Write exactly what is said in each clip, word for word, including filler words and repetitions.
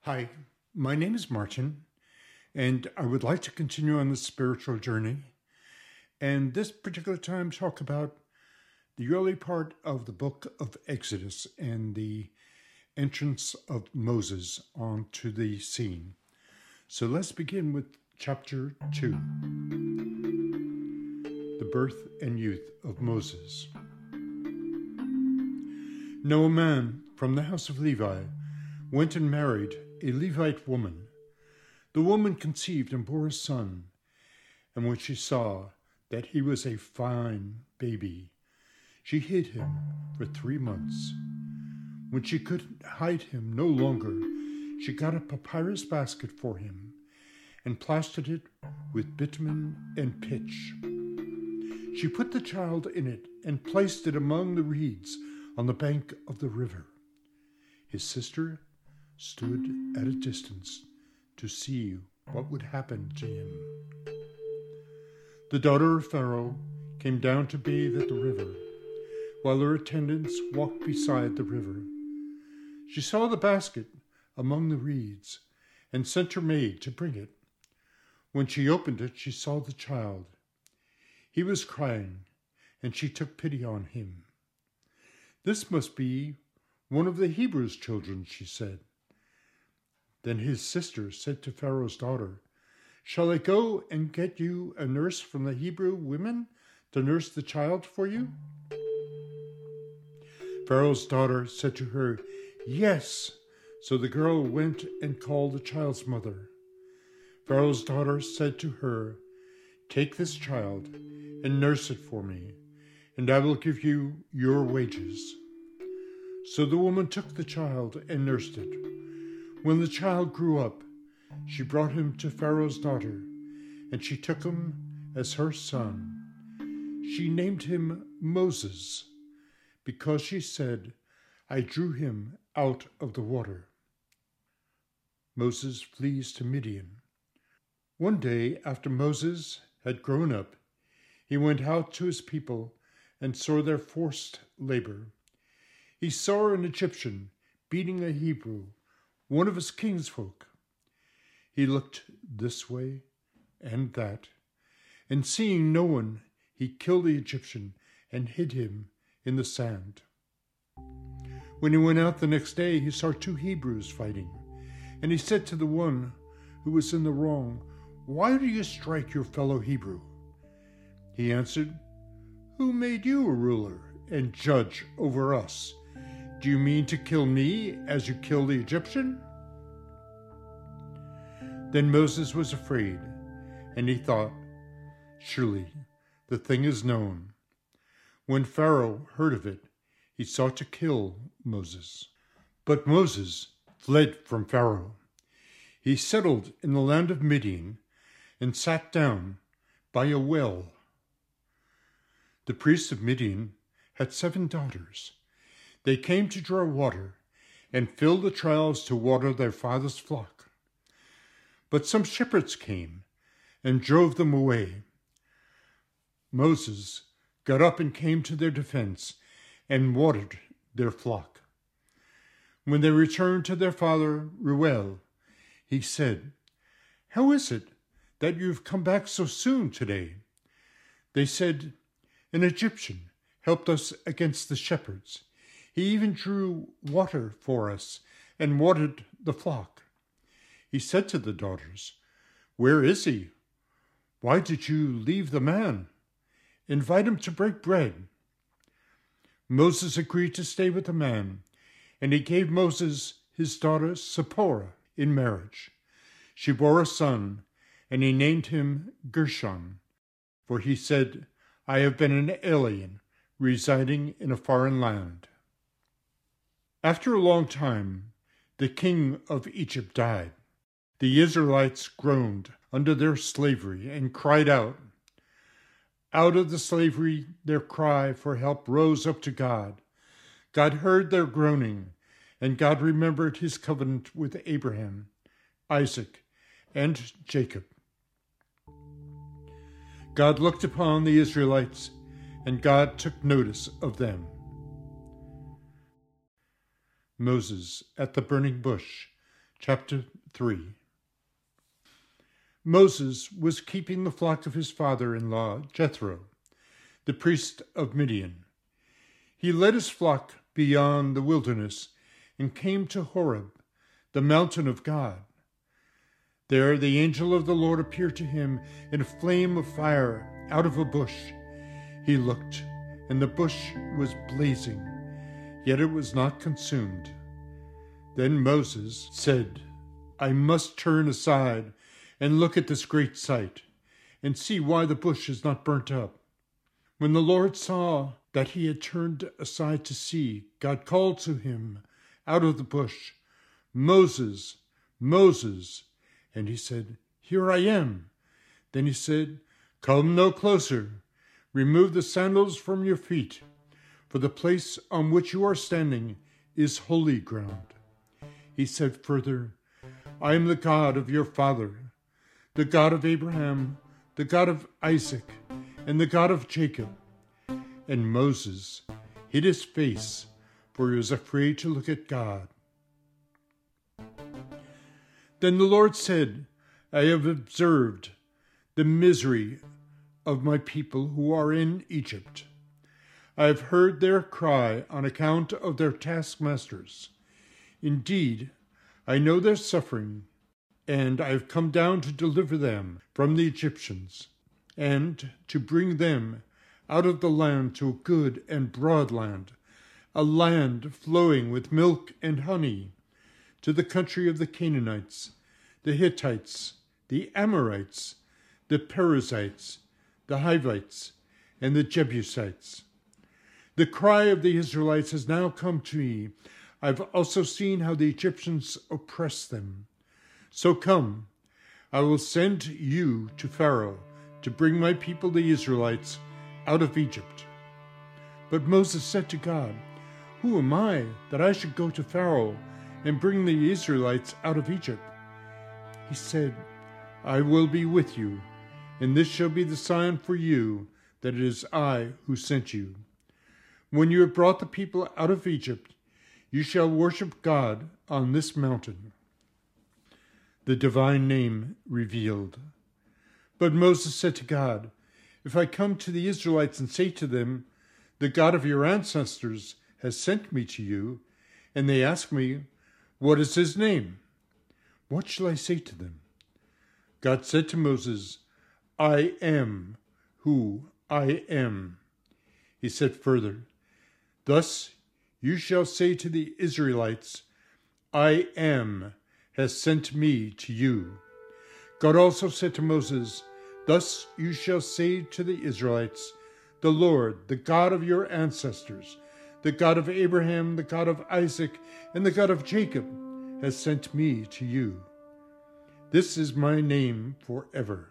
Hi, my name is Martin, and I would like to continue on this spiritual journey. And this particular time, talk about the early part of the book of Exodus and the entrance of Moses onto the scene. So let's begin with chapter two, the birth and youth of Moses. Now a man from the house of Levi went and married a Levite woman. The woman conceived and bore a son, and when she saw that he was a fine baby, she hid him for three months. When she could hide him no longer, she got a papyrus basket for him and plastered it with bitumen and pitch. She put the child in it and placed it among the reeds on the bank of the river. His sister stood at a distance to see what would happen to him. The daughter of Pharaoh came down to bathe at the river, while her attendants walked beside the river. She saw the basket among the reeds and sent her maid to bring it. When she opened it, she saw the child. He was crying, and she took pity on him. "This must be one of the Hebrews' children," she said. Then his sister said to Pharaoh's daughter, "Shall I go and get you a nurse from the Hebrew women to nurse the child for you?" Pharaoh's daughter said to her, "Yes." So the girl went and called the child's mother. Pharaoh's daughter said to her, "Take this child and nurse it for me, and I will give you your wages." So the woman took the child and nursed it. When the child grew up, she brought him to Pharaoh's daughter, and she took him as her son. She named him Moses, because she said, "I drew him out of the water." Moses flees to Midian. One day, after Moses had grown up, he went out to his people and saw their forced labor. He saw an Egyptian beating a Hebrew, one of his kinsfolk. He looked this way and that, and seeing no one, he killed the Egyptian and hid him in the sand. When he went out the next day, he saw two Hebrews fighting, and he said to the one who was in the wrong, "Why do you strike your fellow Hebrew?" He answered, "Who made you a ruler and judge over us? Do you mean to kill me as you killed the Egyptian?" Then Moses was afraid, and he thought, "Surely the thing is known." When Pharaoh heard of it, he sought to kill Moses. But Moses fled from Pharaoh. He settled in the land of Midian and sat down by a well. The priest of Midian had seven daughters. They came to draw water and filled the troughs to water their father's flock. But some shepherds came and drove them away. Moses got up and came to their defense and watered their flock. When they returned to their father Reuel, he said, "How is it that you have come back so soon today?" They said, "An Egyptian helped us against the shepherds. He even drew water for us and watered the flock." He said to the daughters, "Where is he? Why did you leave the man? Invite him to break bread." Moses agreed to stay with the man, and he gave Moses his daughter Zipporah in marriage. She bore a son, and he named him Gershon, for he said, "I have been an alien residing in a foreign land." After a long time, the king of Egypt died. The Israelites groaned under their slavery and cried out. Out of the slavery, their cry for help rose up to God. God heard their groaning, and God remembered his covenant with Abraham, Isaac, and Jacob. God looked upon the Israelites, and God took notice of them. Moses at the burning bush, Chapter three. Moses was keeping the flock of his father-in-law, Jethro, the priest of Midian. He led his flock beyond the wilderness and came to Horeb, the mountain of God. There the angel of the Lord appeared to him in a flame of fire out of a bush. He looked, and the bush was blazing, yet it was not consumed. Then Moses said, I must turn aside and look at this great sight, and see why the bush is not burnt up. When the Lord saw that he had turned aside to see, God called to him out of the bush, Moses, Moses. And he said, Here I am. Then he said, Come no closer. Remove the sandals from your feet, for the place on which you are standing is holy ground. He said further, I am the God of your father, the God of Abraham, the God of Isaac, and the God of Jacob. And Moses hid his face, for he was afraid to look at God. Then the Lord said, I have observed the misery of my people who are in Egypt. I have heard their cry on account of their taskmasters. Indeed, I know their suffering, and I have come down to deliver them from the Egyptians, and to bring them out of the land to a good and broad land, a land flowing with milk and honey, to the country of the Canaanites, the Hittites, the Amorites, the Perizzites, the Hivites, and the Jebusites. The cry of the Israelites has now come to me. I've also seen how the Egyptians oppress them. So come, I will send you to Pharaoh to bring my people the Israelites out of Egypt. But Moses said to God, Who am I that I should go to Pharaoh and bring the Israelites out of Egypt? He said, I will be with you, and this shall be the sign for you that it is I who sent you. When you have brought the people out of Egypt, you shall worship God on this mountain. The divine name revealed. But Moses said to God, If I come to the Israelites and say to them, The God of your ancestors has sent me to you, and they ask me, What is his name? What shall I say to them? God said to Moses, I am who I am. He said further, Thus you shall say to the Israelites, I am has sent me to you. God also said to Moses, Thus you shall say to the Israelites, The Lord, the God of your ancestors, the God of Abraham, the God of Isaac, and the God of Jacob, has sent me to you. This is my name forever.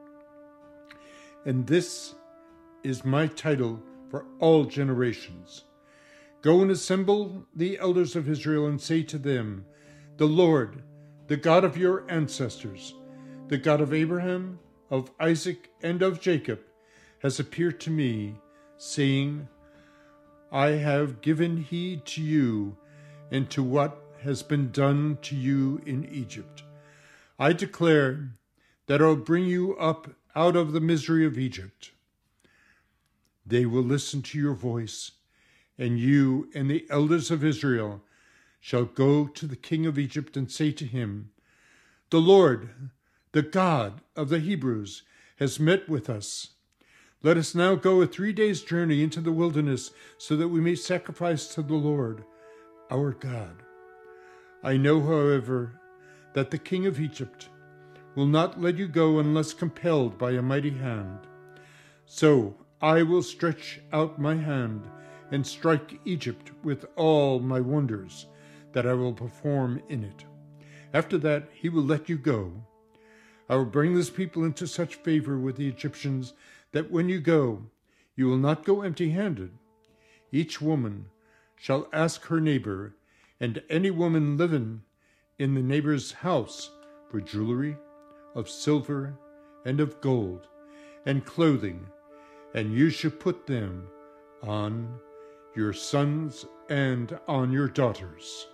And this is my title for all generations. Go and assemble the elders of Israel and say to them, The Lord, the God of your ancestors, the God of Abraham, of Isaac, and of Jacob, has appeared to me, saying, I have given heed to you and to what has been done to you in Egypt. I declare that I will bring you up out of the misery of Egypt. They will listen to your voice, and you and the elders of Israel shall go to the king of Egypt and say to him, The Lord, the God of the Hebrews, has met with us. Let us now go a three days' journey into the wilderness so that we may sacrifice to the Lord, our God. I know, however, that the king of Egypt will not let you go unless compelled by a mighty hand. So I will stretch out my hand and strike Egypt with all my wonders that I will perform in it. After that, he will let you go. I will bring this people into such favor with the Egyptians that when you go, you will not go empty-handed. Each woman shall ask her neighbor, and any woman living in the neighbor's house, for jewelry of silver and of gold, and clothing, and you shall put them on your sons and on your daughters.